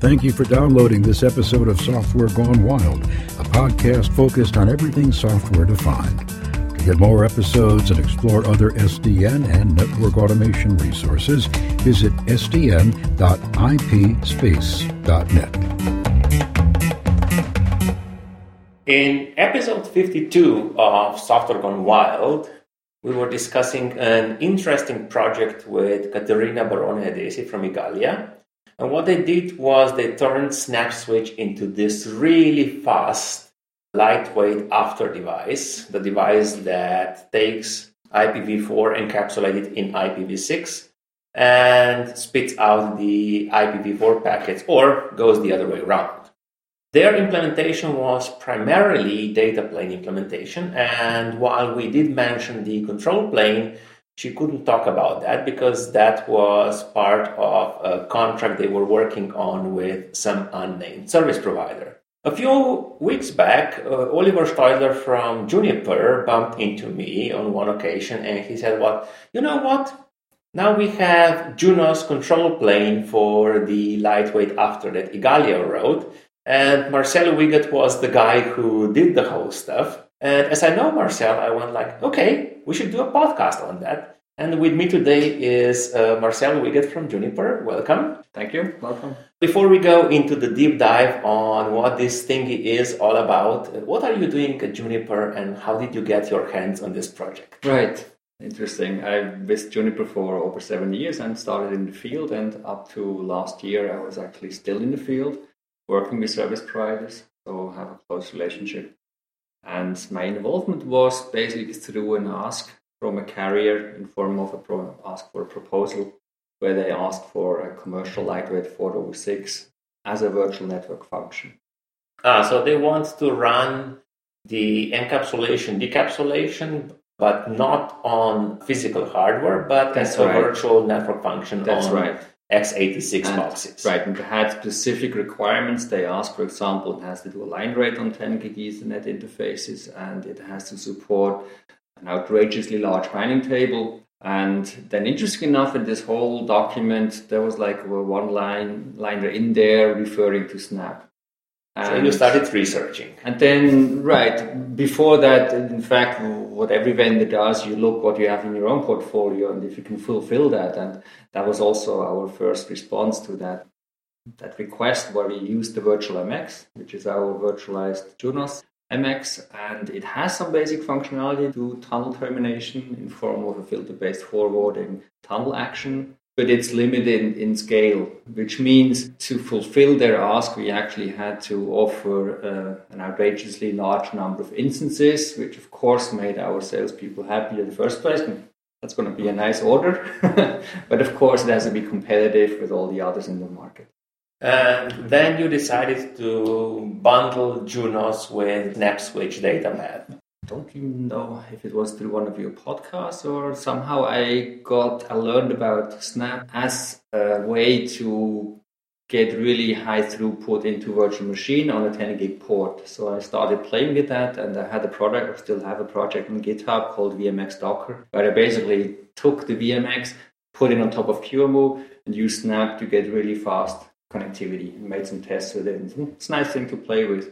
thank you for downloading this episode of Software Gone Wild, a podcast focused on everything software-defined. To get more episodes and explore other SDN and network automation resources, visit sdn.ipspace.net. In episode 52 of Software Gone Wild, we were discussing an interesting project with Caterina Barone-Hedesi from Igalia. And what they did was they turned SnapSwitch into this really fast, lightweight after device, the device that takes IPv4 encapsulated in IPv6 and spits out the IPv4 packets or goes the other way around. Their implementation was primarily data plane implementation, and while we did mention the control plane, she couldn't talk about that because that was part of a contract they were working on with some unnamed service provider. A few weeks back, Oliver Steudler from Juniper bumped into me on one occasion and he said, well, you know what? Now we have Junos control plane for the lightweight after that Igalia wrote. And Marcel Wiegert was the guy who did the whole stuff. And as I know Marcel, I went like, okay, we should do a podcast on that. And with me today is Marcel Wiegert from Juniper. Welcome. Thank you. Welcome. Before we go into the deep dive on what this thing is all about, what are you doing at Juniper and how did you get your hands on this project? Right. Interesting. I've with Juniper for over 7 years and started in the field. And up to last year, I was actually still in the field, working with service providers, so have a close relationship. And my involvement was basically through an ask from a carrier in form of ask for a proposal, where they asked for a commercial lightweight 406 as a virtual network function. So they want to run the decapsulation, but not on physical hardware, but as a virtual network function on x86 boxes. Right, and they had specific requirements. They asked, for example, it has to do a line rate on 10 gig Ethernet interfaces, and it has to support an outrageously large mining table. And then, interesting enough, in this whole document, there was like one liner in there referring to Snap. So you started researching. And then, before that, in fact, what every vendor does, you look what you have in your own portfolio and if you can fulfill that. And that was also our first response to that request, where we used the Virtual MX, which is our virtualized Junos MX. And it has some basic functionality to tunnel termination in form of a filter-based forwarding tunnel action. But it's limited in scale, which means to fulfill their ask, we actually had to offer an outrageously large number of instances, which of course made our salespeople happy in the first place. And that's going to be a nice order. But of course, it has to be competitive with all the others in the market. And then you decided to bundle Junos with SnapSwitch DataMath. Don't even know if it was through one of your podcasts or somehow I learned about Snap as a way to get really high throughput into virtual machine on a 10 gig port. So I started playing with that, and I had a product, or still have a project on GitHub called VMX Docker, where I basically took the VMX, put it on top of QEMU, and used Snap to get really fast connectivity and made some tests with it. It's a nice thing to play with.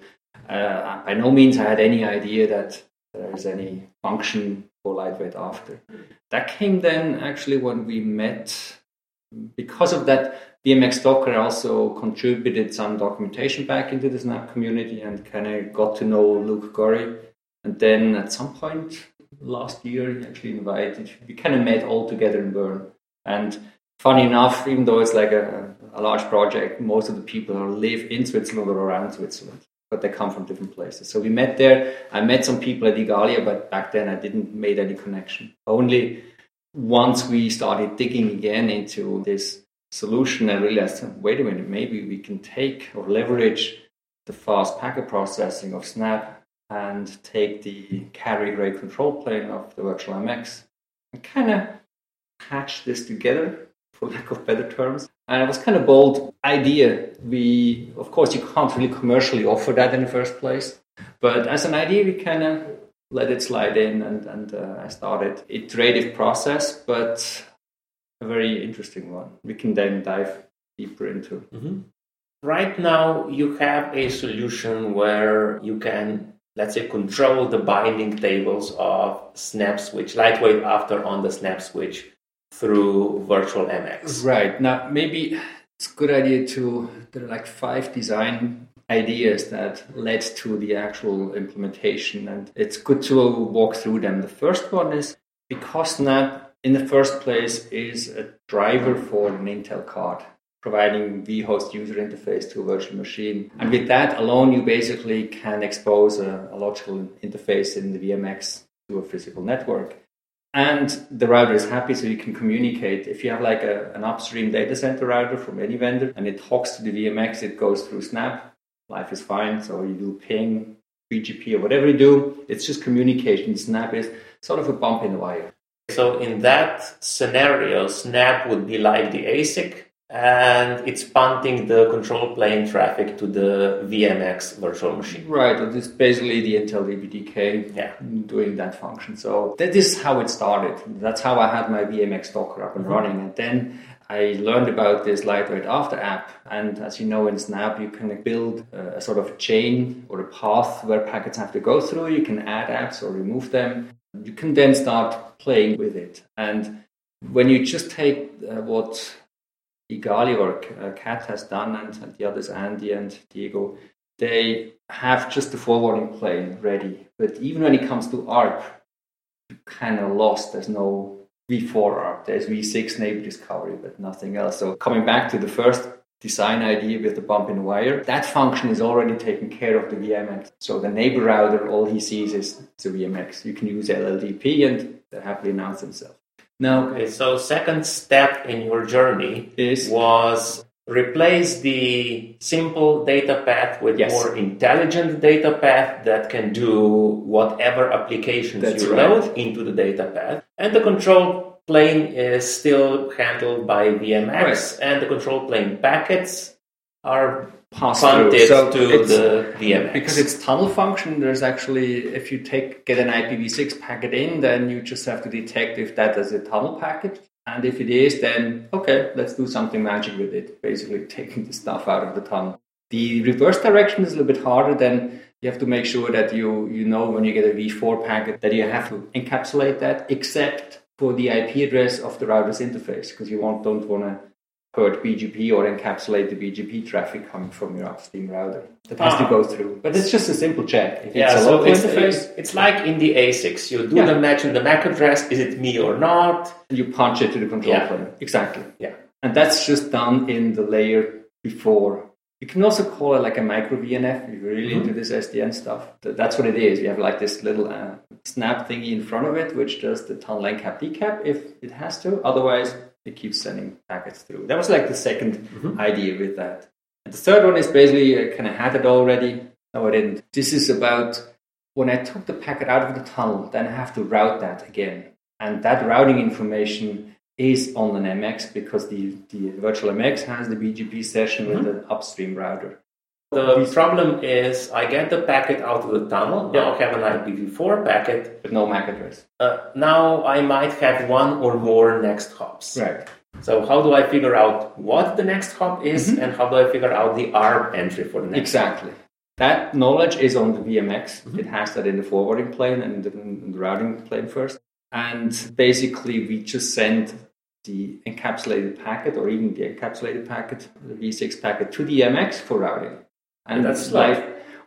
By no means I had any idea that there's any function for lightweight after. That came then actually when we met. Because of that, VMX Docker also contributed some documentation back into the Snap community and kind of got to know Luke Gorry. And then at some point last year, he actually invited, we kind of met all together in Bern. And funny enough, even though it's like a large project, most of the people live in Switzerland or around Switzerland, but they come from different places. So we met there. I met some people at Igalia, but back then I didn't make any connection. Only once we started digging again into this solution, I realized, wait a minute, maybe we can take or leverage the fast packet processing of Snap and take the carrier grade control plane of the Virtual MX and kind of hatch this together, for lack of better terms. And it was kind of bold idea. Of course, you can't really commercially offer that in the first place. But as an idea, we kind of let it slide in, and I started iterative process, but a very interesting one. We can then dive deeper into. Mm-hmm. right now you have a solution where you can, let's say, control the binding tables of Snap Switch, lightweight after on the Snap Switch through Virtual MX. Right. Now, maybe it's a good idea there are like 5 design ideas that led to the actual implementation, and it's good to walk through them. The first one is because Snap in the first place is a driver for an Intel card, providing vHost user interface to a virtual machine. And with that alone, you basically can expose a logical interface in the VMX to a physical network. And the router is happy, so you can communicate. If you have like an upstream data center router from any vendor and it talks to the VMX, it goes through Snap. Life is fine. So you do ping, BGP, or whatever you do. It's just communication. Snap is sort of a bump in the wire. So in that scenario, Snap would be like the ASIC, and it's punting the control plane traffic to the VMX virtual machine. Right, it is basically the Intel DPDK doing that function. So that is how it started. That's how I had my VMX Docker up and running. And then I learned about this lightweight after app. And as you know, in Snap, you can build a sort of a chain or a path where packets have to go through. You can add apps or remove them. You can then start playing with it. And when you just take what Igalia or Kat has done, and the others, Andy and Diego, they have just the forwarding plane ready. But even when it comes to ARP, you're kind of lost. There's no V4 ARP. There's V6 neighbor discovery, but nothing else. So coming back to the first design idea with the bump in wire, that function is already taken care of the VMX. So the neighbor router, all he sees is the VMX. You can use LLDP and they happily announce themselves. Now, okay, so second step in your journey was replace the simple data path with more intelligent data path that can do whatever applications you load into the data path. And the control plane is still handled by VMX, and the control plane packets are punted to the VMX. Because it's tunnel function, there's actually, if you get an IPv6 packet in, then you just have to detect if that is a tunnel packet. And if it is, then, okay, let's do something magic with it, basically taking the stuff out of the tunnel. The reverse direction is a little bit harder. Then you have to make sure that you know when you get a V4 packet that you have to encapsulate that, except for the IP address of the router's interface, because you don't want to hurt BGP or encapsulate the BGP traffic coming from your upstream router. That has to go through. But it's just a simple check. If it's a local interface, it's like in the ASICs. You do the match in the MAC address. Is it me or not? You punch it to the control plane. Exactly. Yeah. And that's just done in the layer before. You can also call it like a micro VNF if you're really into this SDN stuff. That's what it is. You have like this little snap thingy in front of it, which does the tunnel encap decap if it has to. Otherwise, it keeps sending packets through. That was like the second idea with that. And the third one is basically, I kind of had it already. No, I didn't. This is about when I took the packet out of the tunnel, then I have to route that again. And that routing information is on an MX because the virtual MX has the BGP session with the upstream router. The problem is I get the packet out of the tunnel. Now I have an IPv4 packet. But no MAC address. Now I might have one or more next hops. Right. So how do I figure out what the next hop is and how do I figure out the ARP entry for the next hop? That knowledge is on the VMX. It has that in the forwarding plane and in the routing plane first. And basically we just send the encapsulated packet or even the encapsulated packet, the V6 packet, to the MX for routing. And that's it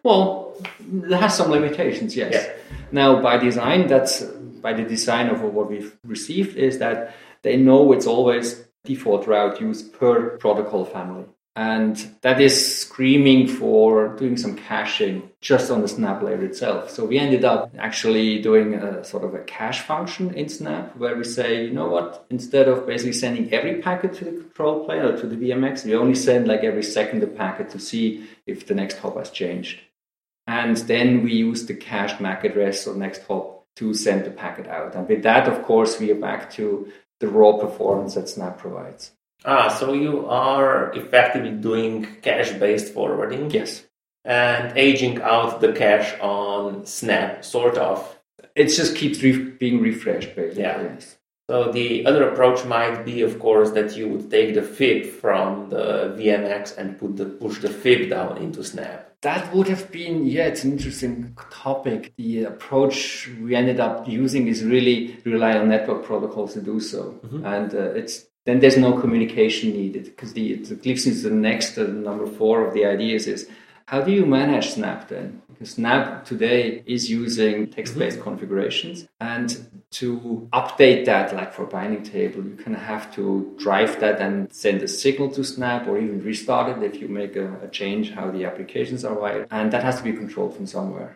has some limitations, yes. Yeah. Now, by design, by the design of what we've received is that they know it's always default route used per protocol family. And that is screaming for doing some caching just on the Snap layer itself. So we ended up actually doing a sort of a cache function in Snap where we say, you know what, instead of basically sending every packet to the control plane or to the VMX, we only send like every second a packet to see if the next hop has changed. And then we use the cached MAC address or next hop to send the packet out. And with that, of course, we are back to the raw performance that Snap provides. So you are effectively doing cache-based forwarding. Yes. And aging out the cache on Snap, sort of. It just keeps being refreshed, basically. Yeah. Yes. So the other approach might be, of course, that you would take the fib from the VMX and push the fib down into Snap. That would have been, it's an interesting topic. The approach we ended up using is really rely on network protocols to do so. Mm-hmm. And then there's no communication needed, because the Glyphs is the next, number 4 of the ideas is, how do you manage Snap then? Because Snap today is using text-based configurations, and to update that, like for binding table, you kind of have to drive that and send a signal to Snap, or even restart it if you make a change how the applications are wired, and that has to be controlled from somewhere.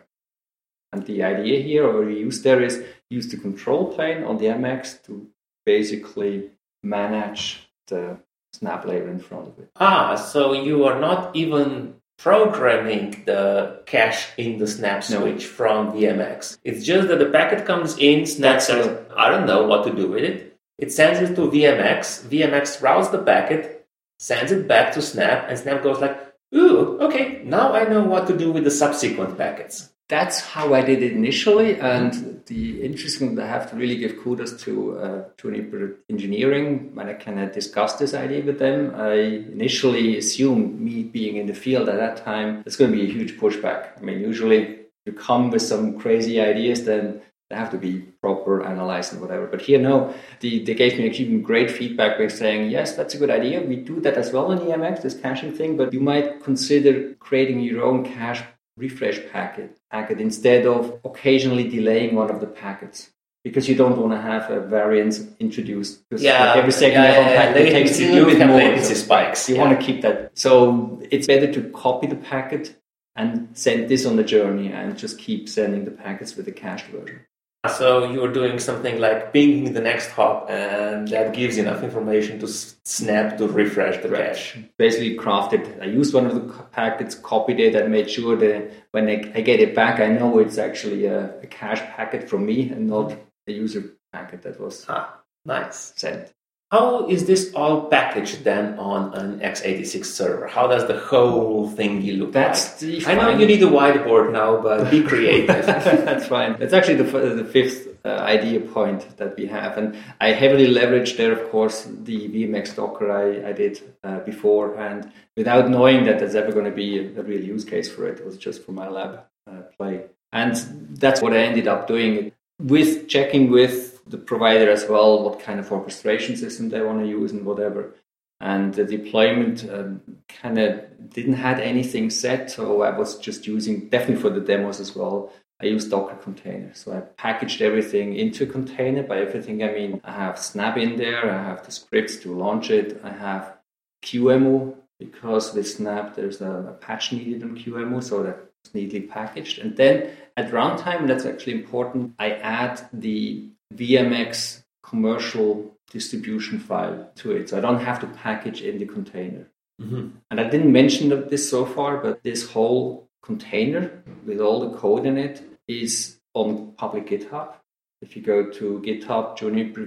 And the idea here, or we use there, is use the control plane on the MX to basically manage the Snap layer in front of it. So you are not even programming the cache in the Snap switch from VMX. It's just that the packet comes in, Snap says, I don't know what to do with it. It sends it to VMX. VMX routes the packet, sends it back to Snap, and Snap goes like, ooh, okay, now I know what to do with the subsequent packets. That's how I did it initially, and the interesting, I have to really give kudos to Juniper Engineering when I kind of discussed this idea with them. I initially assumed, me being in the field at that time, it's going to be a huge pushback. I mean, usually you come with some crazy ideas, then they have to be proper analyzed and whatever. But here, no, they gave me actually great feedback by saying, yes, that's a good idea. We do that as well in EMX, this caching thing, but you might consider creating your own cache refresh packet instead of occasionally delaying one of the packets, because you don't want to have a variance introduced, because every second packet takes a little bit more latency spikes. You want to keep that. So it's better to copy the packet and send this on the journey and just keep sending the packets with the cached version. So you're doing something like pinging the next hop, and that gives enough information to Snap to refresh the cache. Basically crafted. I used one of the packets, copied it, and made sure that when I get it back, I know it's actually a cache packet from me and not a user packet that was sent. How is this all packaged then on an x86 server? How does the whole thingy look like? I know you need a whiteboard now, but be creative. That's fine. That's actually the fifth idea point that we have. And I heavily leveraged there, of course, the VMX Docker I did before. And without knowing that there's ever going to be a real use case for it, it was just for my lab play. And that's what I ended up doing, with checking with the provider as well, what kind of orchestration system they want to use and whatever. And the deployment kind of didn't have anything set, so I was just using, definitely for the demos as well, I used Docker containers. So I packaged everything into a container. By everything I mean, I have Snap in there, I have the scripts to launch it, I have QEMU, because with Snap there's a patch needed on QEMU, so that's neatly packaged. And then at runtime, that's actually important, I add the VMX commercial distribution file to it, so I don't have to package in the container. Mm-hmm. And I didn't mention this so far, but this whole container with all the code in it is on public GitHub. If you go to GitHub Juniper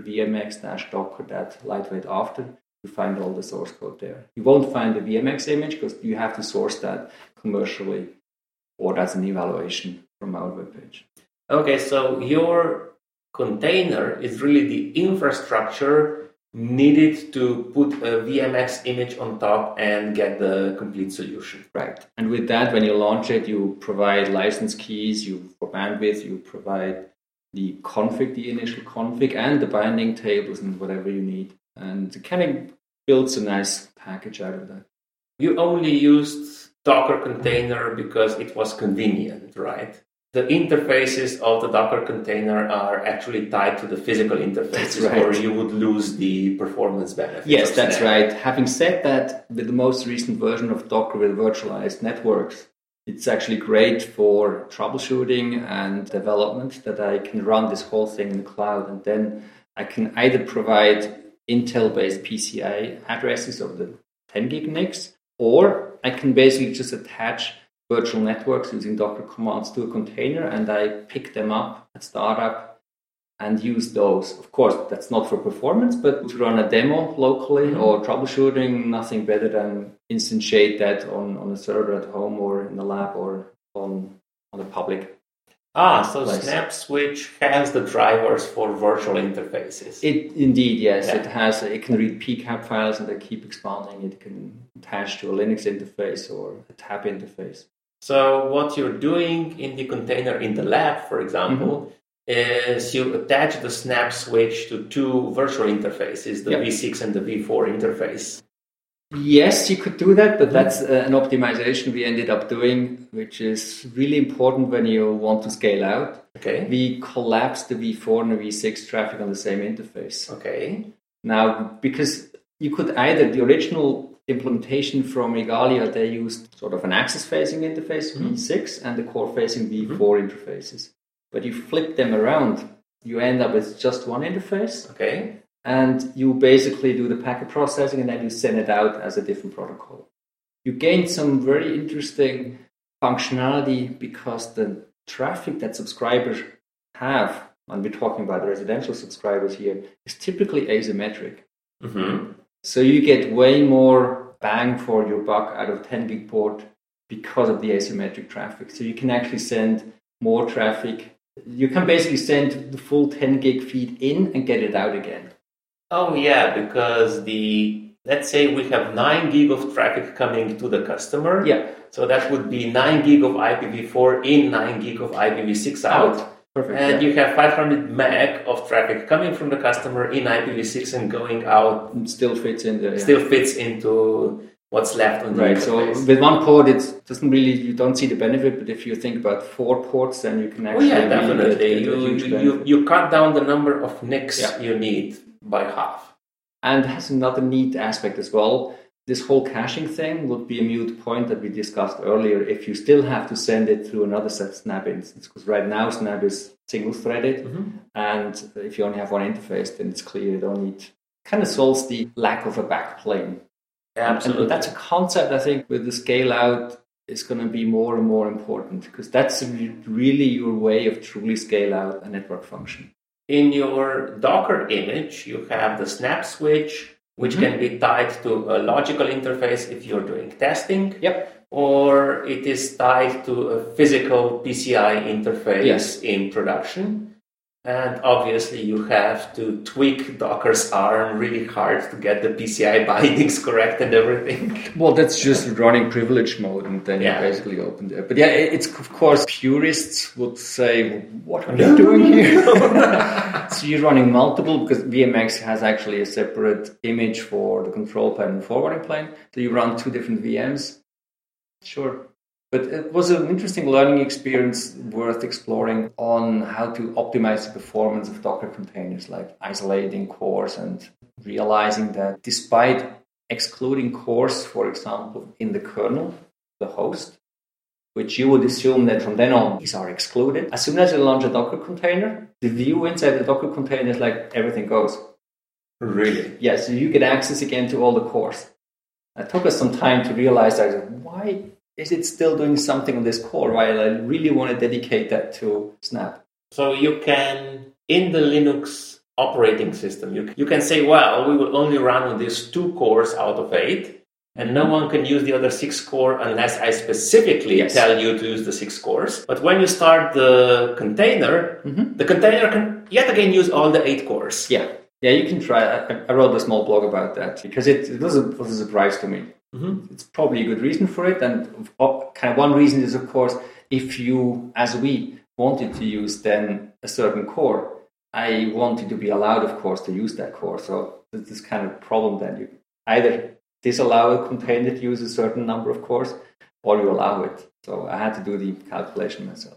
VMX-Docker lightweight you find all the source code there. You won't find the VMX image because you have to source that commercially, or as an evaluation from our webpage. Okay, so your container is really the infrastructure needed to put a VMX image on top and get the complete solution. Right. And with that, when you launch it, you provide license keys, for bandwidth, you provide the config, the initial config, and the binding tables and whatever you need. And it kind of builds a nice package out of that. You only used Docker container because it was convenient, right? The interfaces of the Docker container are actually tied to the physical interfaces, right, or you would lose the performance benefits. Yes, that's right. Having said that, with the most recent version of Docker with virtualized networks, it's actually great for troubleshooting and development, that I can run this whole thing in the cloud, and then I can either provide Intel-based PCI addresses of the 10 gig NICs, or I can basically just attach virtual networks using Docker commands to a container, and I pick them up at startup and use those. Of course, that's not for performance, but to run a demo locally or troubleshooting, nothing better than instantiate that on a server at home or in the lab or on the public. So Snap Switch has the drivers for virtual interfaces. Indeed, yes. Yeah. It can read PCAP files and they keep expanding. It can attach to a Linux interface or a tab interface. So what you're doing in the container in the lab, for example, is you attach the Snap Switch to two virtual interfaces, the V6 and the V4 interface. Yes, you could do that, but that's an optimization we ended up doing, which is really important when you want to scale out. Okay. We collapsed the V4 and the V6 traffic on the same interface. Okay. Now, because you could either, the original implementation from Igalia, they used sort of an access-facing interface, V6, and the core-facing V4 interfaces. But you flip them around, you end up with just one interface. Okay. And you basically do the packet processing and then you send it out as a different protocol. You gain some very interesting functionality because the traffic that subscribers have, and we're talking about residential subscribers here, is typically asymmetric. Mm-hmm. So you get way more bang for your buck out of 10 gig port because of the asymmetric traffic. So you can actually send more traffic. You can basically send the full 10 gig feed in and get it out again. Oh yeah, because let's say we have 9 gig of traffic coming to the customer. Yeah. So that would be 9 gig of IPv4 in, 9 gig of IPv6 out. Perfect. And you have 500 meg of traffic coming from the customer in IPv6 and going out. Still fits in there. Yeah. Still fits into what's left on the interface. So with one port, it doesn't really, you don't see the benefit, but if you think about 4 ports, then you can actually... Oh yeah, definitely. You cut down the number of NICs Yeah. you need by half. And it has another neat aspect as well. This whole caching thing would be a moot point that we discussed earlier if you still have to send it through another Snap instance. Because right now Snap is single-threaded, and if you only have one interface, then it's clear you don't need... Kind of solves the lack of a backplane. Absolutely. And that's a concept, I think, with the scale-out is going to be more and more important because that's really your way of truly scale out a network function. In your Docker image, you have the Snap Switch, which can be tied to a logical interface if you're doing testing. Yep. Or it is tied to a physical PCI interface in production. And obviously you have to tweak Docker's ARM really hard to get the PCI bindings correct and everything. Well, that's just running privilege mode and then you basically open it. But yeah, it's of course purists would say, what are you doing here? So you're running multiple because VMX has actually a separate image for the control plane and forwarding plane. So you run 2 different VMs. Sure. But it was an interesting learning experience worth exploring on how to optimize the performance of Docker containers, like isolating cores and realizing that despite excluding cores, for example, in the kernel, the host, which you would assume that from then on these are excluded, as soon as you launch a Docker container, the view inside the Docker container is like everything goes. Really? Yeah, so you get access again to all the cores. It took us some time to realize that why is it still doing something on this core while I really want to dedicate that to Snap? So you can, in the Linux operating system, you can say, well, we will only run on these 2 cores out of 8, and no one can use the other 6 core unless I specifically tell you to use the 6 cores. But when you start the container, the container can yet again use all the 8 cores. Yeah, you can try. I wrote a small blog about that because it was a surprise to me. It's probably a good reason for it, and kind of one reason is, of course, if you, as we, wanted to use then a certain core, I wanted to be allowed, of course, to use that core. So there's this kind of problem that you either disallow a container to use a certain number of cores, or you allow it. So I had to do the calculation myself.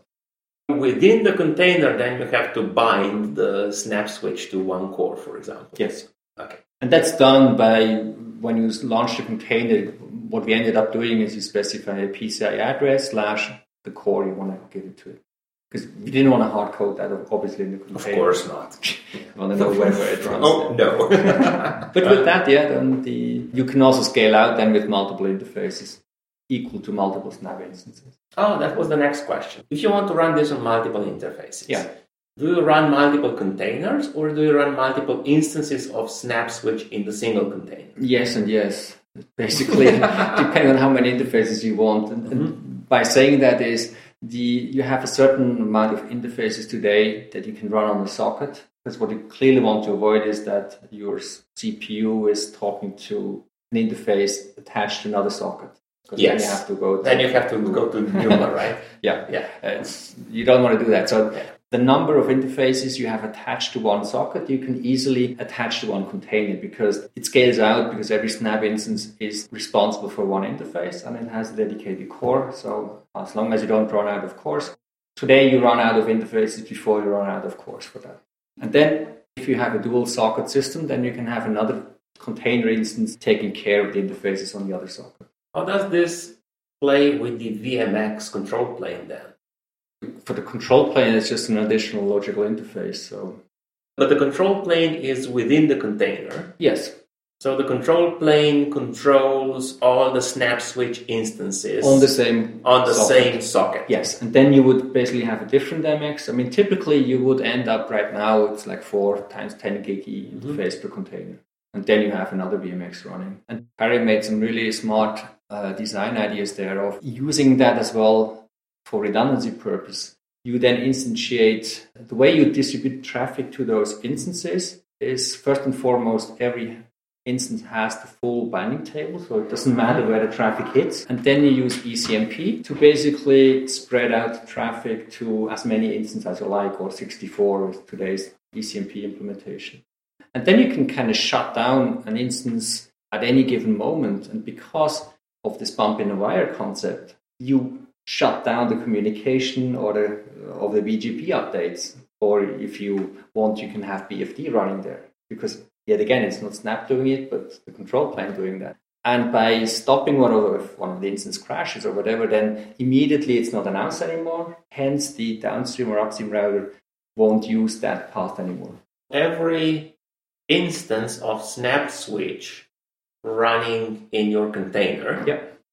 Within the container, then you have to bind the Snap Switch to 1 core, for example. Yes. Okay. And that's done by, when you launch the container, what we ended up doing is you specify a PCI address / the core you want to give it to it. Because we didn't want to hard code that, obviously, in the container. Of course not. You want to know where it runs. Oh, no. But with that, then you can also scale out then with multiple interfaces equal to multiple Snap instances. Oh, that was the next question. If you want to run this on multiple interfaces, do you run multiple containers or do you run multiple instances of Snap Switch in the single container? Yes and yes. Basically, depending on how many interfaces you want. And by saying that is, you have a certain amount of interfaces today that you can run on the socket. Because what you clearly want to avoid is that your CPU is talking to an interface attached to another socket. Because then you have to go to the new one, right? Yeah. You don't want to do that. So the number of interfaces you have attached to one socket, you can easily attach to one container because it scales out because every Snap instance is responsible for one interface and it has a dedicated core. So as long as you don't run out of cores, today you run out of interfaces before you run out of cores for that. And then if you have a dual socket system, then you can have another container instance taking care of the interfaces on the other socket. How does this play with the VMX control plane then? For the control plane, it's just an additional logical interface. But the control plane is within the container. Yes. So the control plane controls all the Snap Switch instances on the same socket. Yes, and then you would basically have a different MX. I mean, typically you would end up right now it's like 4 times 10 gig interface per container, and then you have another VMX running. And Harry made some really smart design ideas there of using that as well for redundancy purpose. You then instantiate the way you distribute traffic to those instances is first and foremost every instance has the full binding table, so it doesn't matter where the traffic hits. And then you use ECMP to basically spread out traffic to as many instances as you like, or 64 with today's ECMP implementation. And then you can kind of shut down an instance at any given moment. And because of this bump in the wire concept, you shut down the communication of the BGP updates. Or if you want, you can have BFD running there. Because yet again, it's not Snap doing it, but the control plane doing that. And by stopping one of the instance crashes or whatever, then immediately it's not announced anymore. Hence, the downstream or upstream router won't use that path anymore. Every instance of Snap Switch running in your container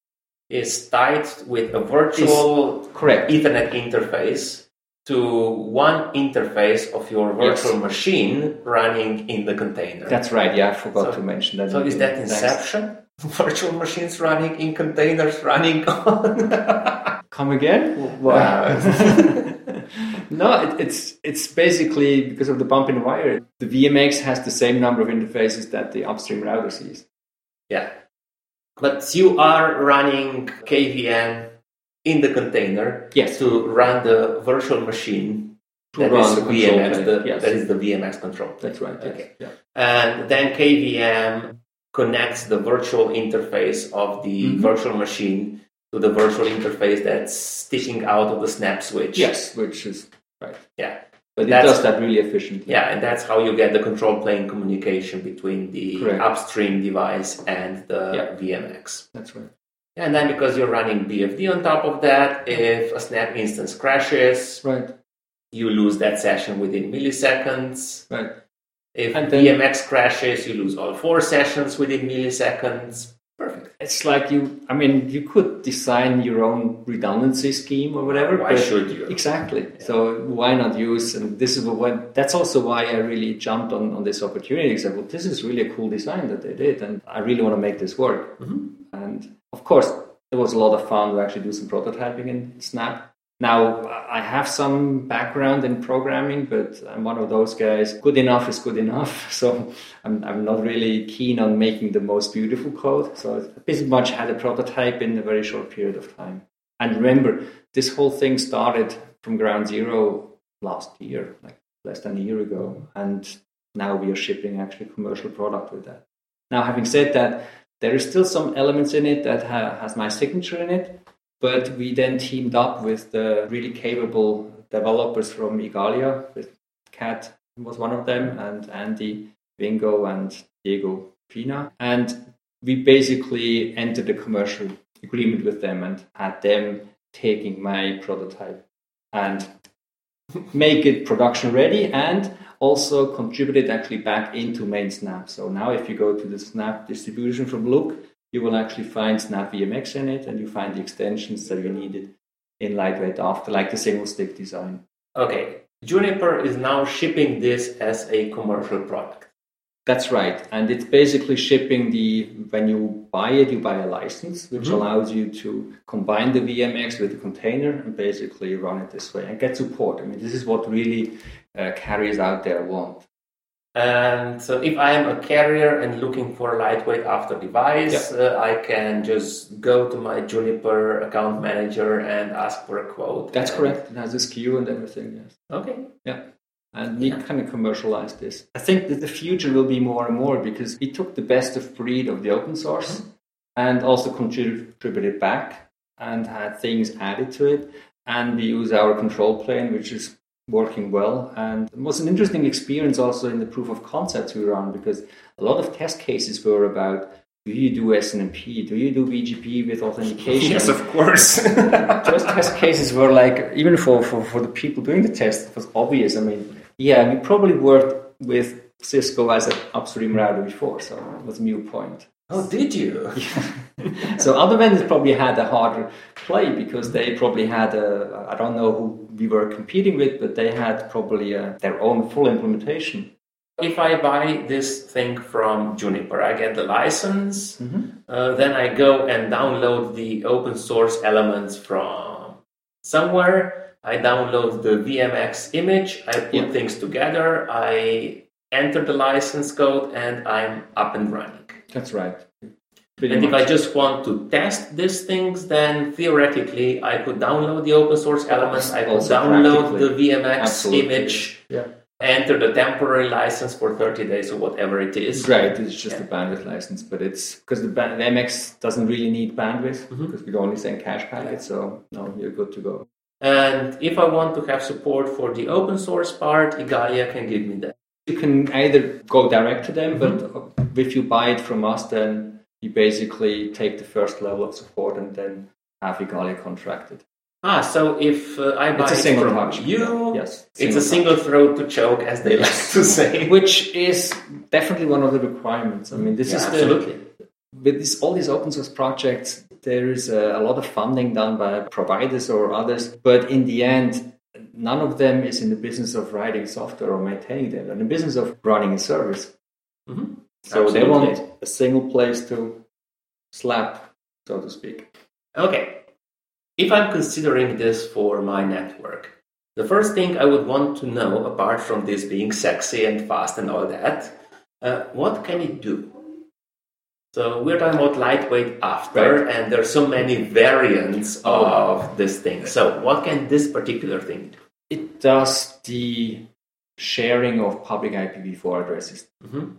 is tied with a virtual Ethernet interface to one interface of your virtual machine running in the container. That's right, I forgot to mention that. So is that Inception? Virtual machines running in containers running on... Come again? Wow. No, it's basically because of the bump in the wire. The VMX has the same number of interfaces that the upstream router sees. Yeah. But you are running KVM in the container to run the virtual machine that is VMX. That is the VMX control. That's right. Okay. Yeah. And then KVM connects the virtual interface of the virtual machine to the virtual interface that's sticking out of the Snap Switch. Yes, which is right. Yeah. But it does that really efficiently. Yeah, and that's how you get the control plane communication between the upstream device and the VMX. That's right. And then because you're running BFD on top of that, if a Snap instance crashes, you lose that session within milliseconds. Right. If VMX crashes, you lose all 4 sessions within milliseconds. Perfect. It's like you could design your own redundancy scheme or whatever. Why should you? Exactly. Yeah. So why not use, and this is that's also why I really jumped on this opportunity. I said, well, this is really a cool design that they did, and I really want to make this work. And of course, it was a lot of fun to actually do some prototyping in Snap. Now, I have some background in programming, but I'm one of those guys. Good enough is good enough. So I'm not really keen on making the most beautiful code. So I pretty much had a prototype in a very short period of time. And remember, this whole thing started from ground zero last year, like less than a year ago. And now we are shipping actually a commercial product with that. Now, having said that, there is still some elements in it that has my signature in it. But we then teamed up with the really capable developers from Igalia, with Kat was one of them, and Andy, Vingo, and Diego Pina. And we basically entered a commercial agreement with them and had them taking my prototype and make it production ready, and also contributed actually back into main Snap. So now if you go to the Snap distribution from Luke, you will actually find Snap VMX in it, and you find the extensions that you needed in lightweight after, like the single stick design. Okay, Juniper is now shipping this as a commercial product. That's right. And it's basically shipping when you buy it, you buy a license, which allows you to combine the VMX with the container and basically run it this way and get support. I mean, this is what really carriers out there want. And so if I am a carrier and looking for a lightweight after device, I can just go to my Juniper account manager and ask for a quote. That's correct. It has a SKU and everything, yes. Okay. Yeah. And we kind of commercialize this. I think that the future will be more and more because we took the best of breed of the open source and also contributed back and had things added to it. And we use our control plane, which is working well. And it was an interesting experience also in the proof of concepts we run because a lot of test cases were about, do you do SNMP? Do you do BGP with authentication? Yes, of course. Those test cases were like, even for the people doing the test, it was obvious. I mean, yeah, we probably worked with Cisco as an upstream router before, so it was a moot point. Oh, did you? Yeah. So other vendors probably had a harder play because they probably had I don't know who we were competing with, but they had probably their own full implementation. If I buy this thing from Juniper, I get the license, then I go and download the open source elements from somewhere. I download the VMX image, I put things together, I enter the license code, and I'm up and running. That's right. If I just want to test these things, then theoretically I could download the open source elements, I could download the VMX image, enter the temporary license for 30 days or whatever it is. Right, it's just a bandwidth license, but it's because the VMX doesn't really need bandwidth because we only send cache packets, so no, you're good to go. And if I want to have support for the open source part, Igalia can give me that. You can either go direct to them, but if you buy it from us, then you basically take the first level of support and then have Igalia contracted. So if I buy it from you, it's a single throat to choke, as they like to say. Which is definitely one of the requirements. I mean, this is absolutely. With all these open source projects, there is a lot of funding done by providers or others, but in the end, none of them is in the business of writing software or maintaining them. They're in the business of running a service. So they want a single place to slap, so to speak. Okay. If I'm considering this for my network, the first thing I would want to know, apart from this being sexy and fast and all that, what can it do? So we're talking about lightweight after, and there's so many variants of this thing. So what can this particular thing do? It does the sharing of public IPv4 addresses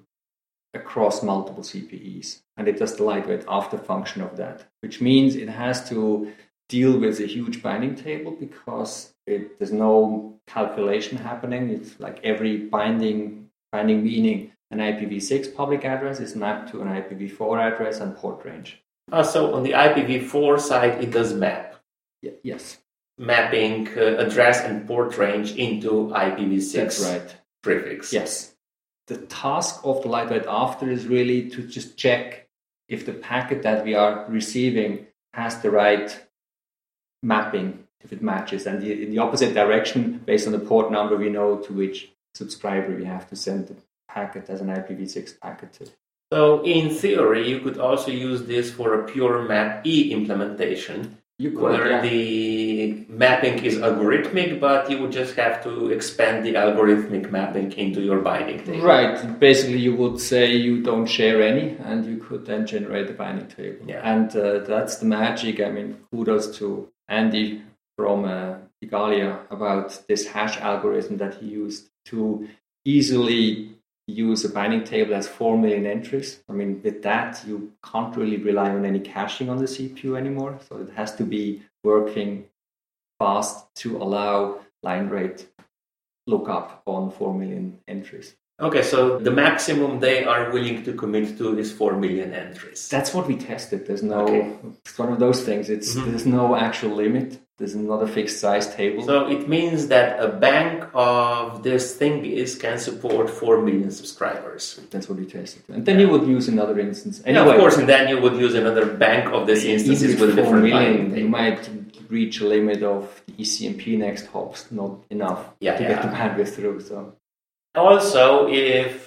across multiple CPEs. And it does the lightweight after function of that, which means it has to deal with a huge binding table because there's no calculation happening. It's like every binding meaning an IPv6 public address is mapped to an IPv4 address and port range. So on the IPv4 side, it does map. Yes. Mapping address and port range into IPv6 prefix. Yes. The task of the lightweight after is really to just check if the packet that we are receiving has the right mapping, if it matches. And in the opposite direction, based on the port number, we know to which subscriber we have to send the packet as an IPv6 packet to. So in theory, you could also use this for a pure MAP-E implementation, where the mapping is algorithmic, but you would just have to expand the algorithmic mapping into your binding table. Right. Basically, you would say you don't share any, and you could then generate the binding table. Yeah. And that's the magic. I mean, kudos to Andy from Igalia about this hash algorithm that he used to easily use a binding table that has 4 million entries. I mean, with that, you can't really rely on any caching on the CPU anymore. So it has to be working fast to allow line rate lookup on 4 million entries. Okay, so the maximum they are willing to commit to is 4 million entries. That's what we tested. There's no, it's one of those things. There's no actual limit. There's not a fixed size table. So it means that a bank of this thing can support 4 million subscribers. That's what we tested. And then you would use another instance. Anyway, yeah, of course, and then you would use another bank of this instances with a different binding. You might reach a limit of the ECMP next hops, not enough to get the bandwidth through. So. Also, if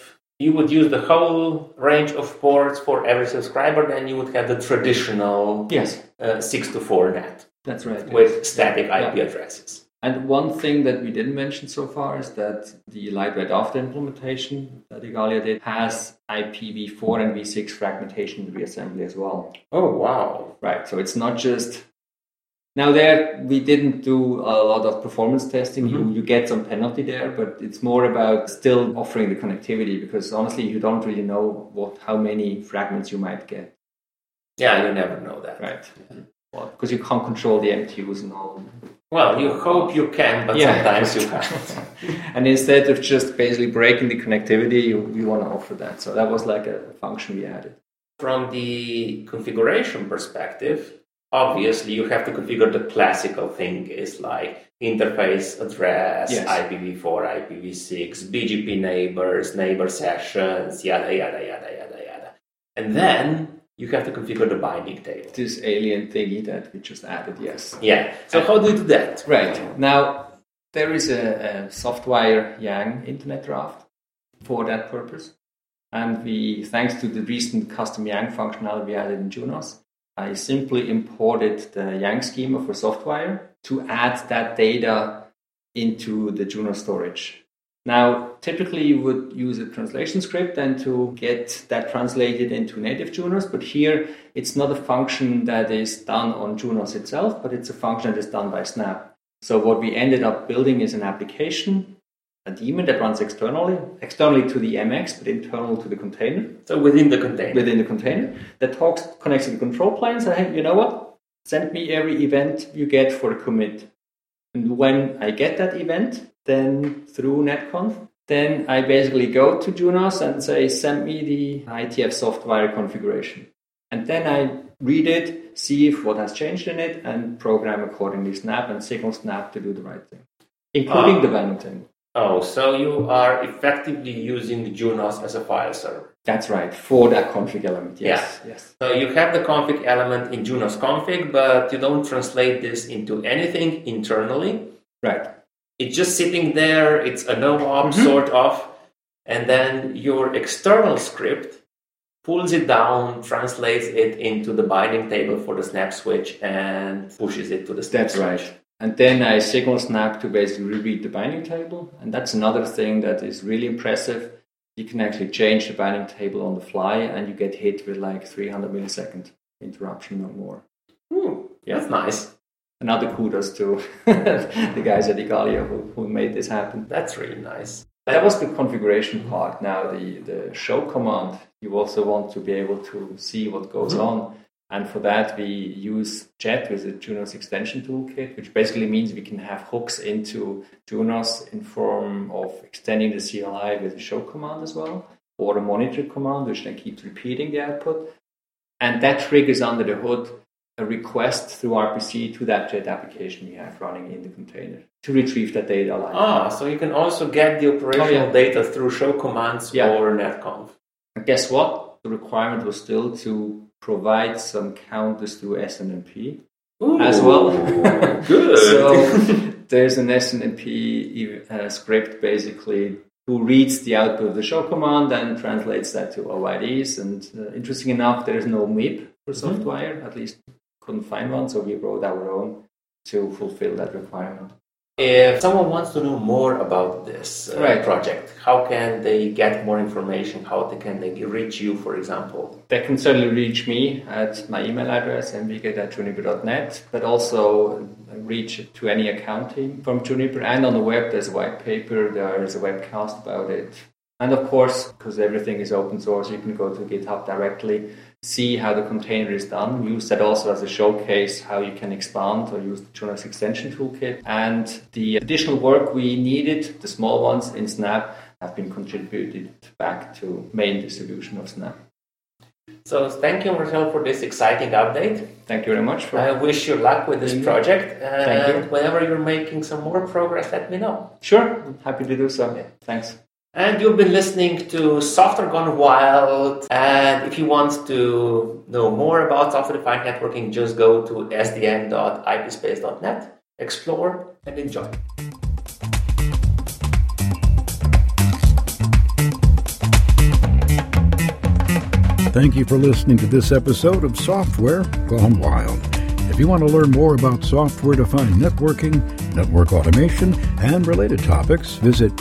you would use the whole range of ports for every subscriber, then you would have the traditional 6-to-4 net. That's right. With static IP addresses. And one thing that we didn't mention so far is that the lightweight after implementation that Igalia did has IPv4 and v6 fragmentation reassembly as well. Oh, wow. Right. So it's not just... Now there, we didn't do a lot of performance testing. You get some penalty there, but it's more about still offering the connectivity because honestly, you don't really know how many fragments you might get. Yeah, you never know that. Right. Because you can't control the MTUs and all. Well, you hope you can, but sometimes you can't. And instead of just basically breaking the connectivity, you want to offer that. So that was like a function we added. From the configuration perspective, obviously you have to configure the classical thing is like interface address, IPv4, IPv6, BGP neighbors, neighbor sessions, yada, yada, yada, yada, yada. And then you have to configure the binding table. This alien thingy that we just added, Yeah. So how do you do that? Right. Now, there is a Softwire Yang internet draft for that purpose. And we, thanks to the recent custom Yang functionality we added in Junos, I simply imported the Yang schema for Softwire to add that data into the Junos storage. Now, typically you would use a translation script and to get that translated into native Junos, but here it's not a function that is done on Junos itself, but it's a function that is done by Snap. So what we ended up building is an application, a daemon that runs externally to the MX, but internal to the container. So within the container. Within the container that connects to the control plane. So, hey, you know what? Send me every event you get for a commit. And when I get that event, then through netconf, then I basically go to Junos and say, send me the IETF Softwire configuration. And then I read it, see if what has changed in it, and program accordingly, Snap and signal Snap to do the right thing, including the binding table. Oh, so you are effectively using Junos as a file server. That's right, for that config element, yes. So you have the config element in Junos config, but you don't translate this into anything internally. Right. It's just sitting there, it's a no-op sort of, and then your external script pulls it down, translates it into the binding table for the Snap switch, and pushes it to the Snap switch. That's right. And then I signal Snap to basically reread the binding table. And that's another thing that is really impressive. You can actually change the binding table on the fly and you get hit with like 300 millisecond interruption or more. That's nice. Another kudos to the guys at Igalia who made this happen. That's really nice. That was the configuration part. Now the show command, you also want to be able to see what goes on. And for that, we use Jet with the Junos extension toolkit, which basically means we can have hooks into Junos in form of extending the CLI with a show command as well, or a monitor command, which then keeps repeating the output. And that triggers under the hood a request through RPC to that Jet application we have running in the container to retrieve that data line. So you can also get the operational data through show commands or netconf. And guess what? The requirement was still to provide some counters to SNMP as well. Good. So there's an SNMP script basically who reads the output of the show command and translates that to OIDs. And interesting enough, there is no MIP for Softwire, at least couldn't find one, so we wrote our own to fulfill that requirement. If someone wants to know more about this project, how can they get more information? How can they reach you, for example? They can certainly reach me at my email address, mbigate@juniper.net, but also reach to any account team from Juniper. And on the web, there's a white paper, there is a webcast about it. And of course, because everything is open source, you can go to GitHub directly, see how the container is done, use that also as a showcase how you can expand or use the Junos extension toolkit. And the additional work we needed, the small ones in Snap, have been contributed back to main distribution of Snap. So thank you, Marcel, for this exciting update. Thank you very much. I wish you luck with this project. Thank you. Whenever you're making some more progress, let me know. Sure, I'm happy to do so. Yeah. Thanks. And you've been listening to Software Gone Wild. And if you want to know more about software-defined networking, just go to sdn.ipspace.net, explore, and enjoy. thank you for listening to this episode of Software Gone Wild. If you want to learn more about software-defined networking, network automation, and related topics, visit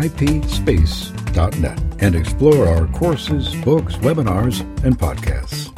sdn.ipspace.net and explore our courses, books, webinars, and podcasts.